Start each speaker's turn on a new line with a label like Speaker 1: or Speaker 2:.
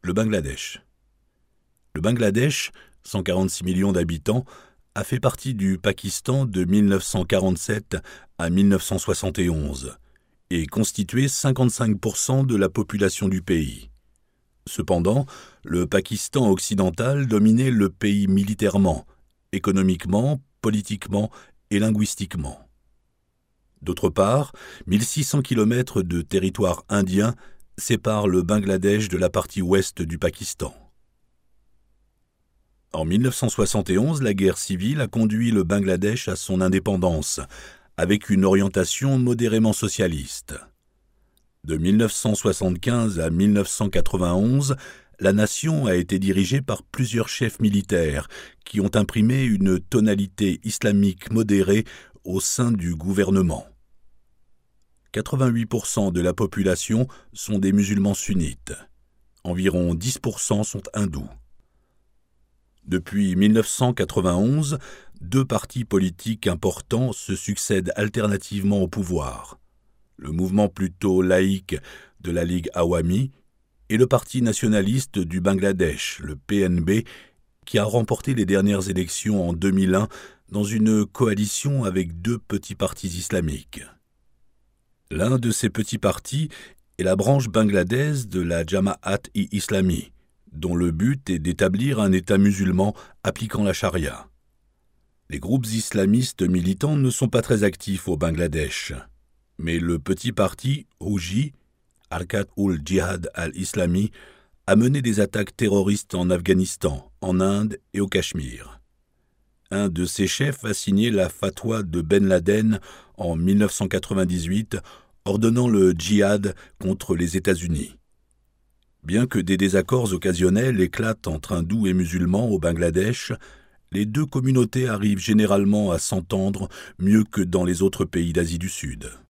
Speaker 1: Le Bangladesh. Le Bangladesh, 146 millions d'habitants, a fait partie du Pakistan de 1947 à 1971 et constituait 55% de la population du pays. Cependant, le Pakistan occidental dominait le pays militairement, économiquement, politiquement et linguistiquement. D'autre part, 1600 km de territoire indien séparent le Bangladesh de la partie ouest du Pakistan. En 1971, la guerre civile a conduit le Bangladesh à son indépendance, avec une orientation modérément socialiste. De 1975 à 1991, la nation a été dirigée par plusieurs chefs militaires qui ont imprimé une tonalité islamique modérée au sein du gouvernement. 88% de la population sont des musulmans sunnites. Environ 10% sont hindous. Depuis 1991, deux partis politiques importants se succèdent alternativement au pouvoir. Le mouvement plutôt laïque de la Ligue Awami et le Parti nationaliste du Bangladesh, le PNB, qui a remporté les dernières élections en 2001 dans une coalition avec deux petits partis islamiques. L'un de ces petits partis est la branche bangladaise de la Jamaat-e-Islami, dont le but est d'établir un État musulman appliquant la charia. Les groupes islamistes militants ne sont pas très actifs au Bangladesh, mais le petit parti Houji, Harkat-ul-Jihad al-Islami, a mené des attaques terroristes en Afghanistan, en Inde et au Cachemire. Un de ses chefs a signé la fatwa de Ben Laden en 1998, ordonnant le djihad contre les États-Unis. Bien que des désaccords occasionnels éclatent entre hindous et musulmans au Bangladesh, les deux communautés arrivent généralement à s'entendre mieux que dans les autres pays d'Asie du Sud.